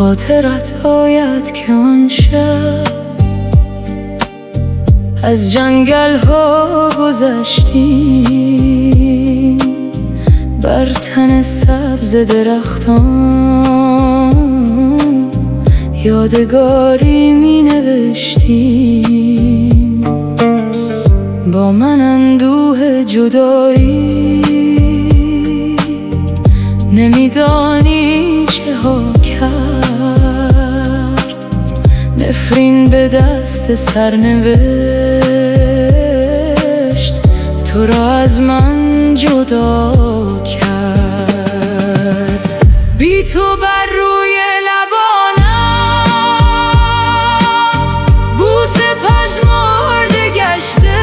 خاطرت آید که آن شب از جنگل ها گذشتیم، بر تن سبز درختان یادگاری می نوشتیم. با من اندوه جدایی نمیدانی چه ها کرد، نفرین به دست سرنوشت تو را از من جدا کرد. بی تو بر روی لبانم بوس پژمرده گشته،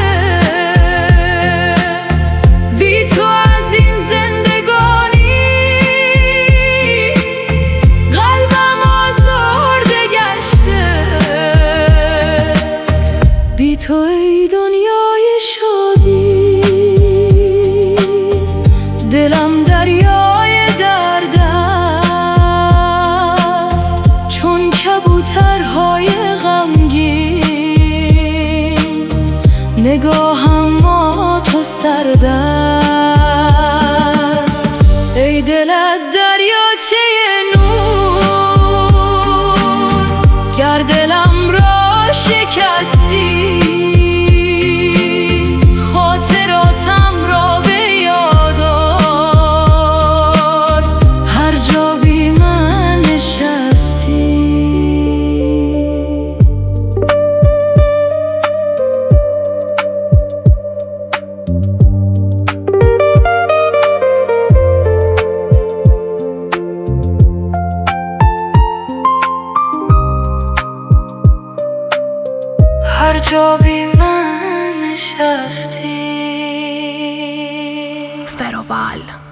بی تو از این زندگانی قلبم آزرده گشته. بی تو ای دنیای شادی دلم دریای درد است، چون کبوترهای غمگین نگاهم ما تو سرد است. ای دلت دریاچه نور، گر دلم را شکستی خاطراتم را به یاد آر، هر جا بی من نشستی. هر جا بی من نشستی. فروال